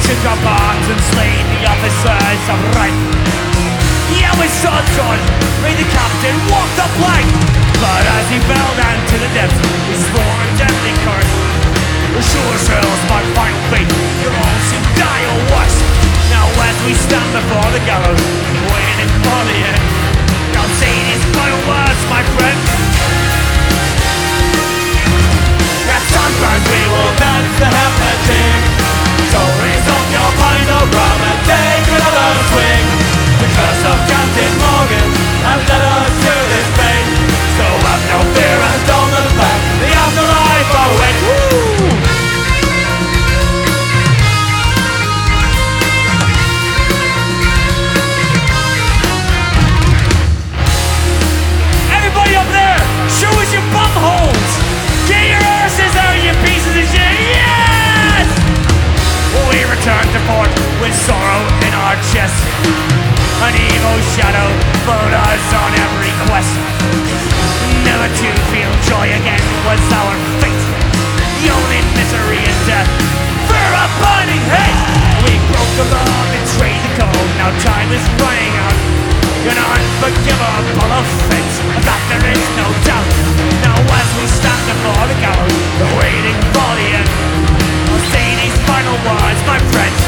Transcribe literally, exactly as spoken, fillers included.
took our arms and slain the officers of right. Yeah, with swords drawn, may the captain walk the plank. But as he fell down to the depths, he swore a deadly curse. Assure yourselves my final fate, you'll all soon die or worse. Now as we stand before the gallows, waiting for the end, now saying his final words, my friend. At sunburn we will dance the Hamlet. So raise up your pint of rum and take another swing. The curse of Captain Morgan has led us to this fate. So have no fear and don't look back, the afterlife awaits. Woo! Everybody up there, show us your bum holes. Get your arses out, you pieces of shit. Yes! We return to port with sorrow in our chests. An evil shadow followed us on every quest. Never to feel joy again was our fate. The only misery is death for a burning hate. We broke the law, betrayed the code. Now time is running out. An unforgivable offense, that there is no doubt. Now as we stand before the gallows, waiting for the end, I'll say these final words, my friends.